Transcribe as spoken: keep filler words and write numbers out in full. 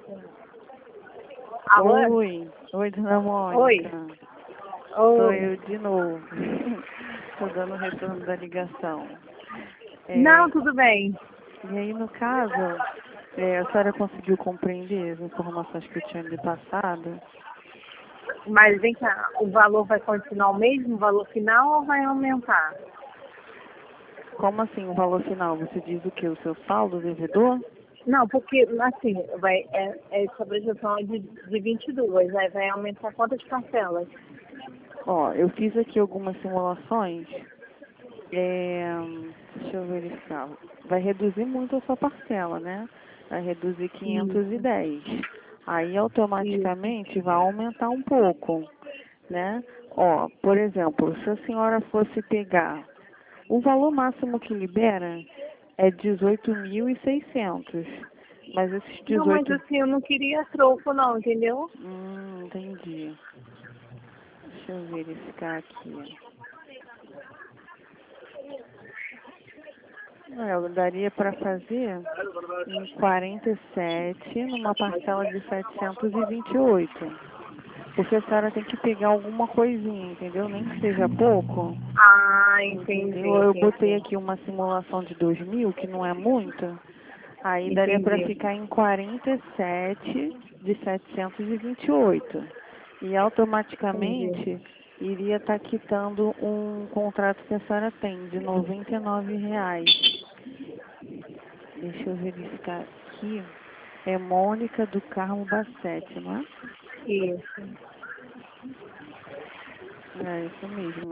Alô? Oi, oi, dona Mônica. Oi. Sou Oi. eu de novo. Estou dando retorno da ligação. É, Não, tudo bem. e aí, no caso, é, a senhora conseguiu compreender as informações que eu tinha lhe passado? Mas vem cá, o valor vai continuar o mesmo, o valor final, ou vai aumentar? Como assim o valor final? Você diz o que? O seu saldo devedor? Não, porque, assim, vai, é, é sobre a gestão de, de vinte e duas, aí vai aumentar quantas parcelas? Ó, eu fiz aqui algumas simulações. É, deixa eu verificar. Vai reduzir muito a sua parcela, né? Vai reduzir quinhentos e Isso, dez. Aí isso. automaticamente vai aumentar um pouco, né? Ó, por exemplo, se a senhora fosse pegar, o valor máximo que libera é dezoito mil e seiscentos. Mas esses Não, mas dezoito... assim, eu não queria troco não, entendeu? Hum, entendi. Deixa eu verificar aqui. É, eu daria para fazer em quarenta e sete, numa parcela de setecentos e vinte e oito. Porque a senhora tem que pegar alguma coisinha, entendeu? Nem que seja pouco, Ah, entendi, entendeu? Eu botei entendi. aqui uma simulação de dois mil, que não é muito. Aí daria para Entendi. ficar em quarenta e sete de setecentos e vinte e oito. E Entendi. automaticamente iria estar quitando um contrato que a senhora tem de noventa e nove reais. Deixa eu verificar aqui. É Mônica do Carmo Bassete, não é? Isso. É isso mesmo.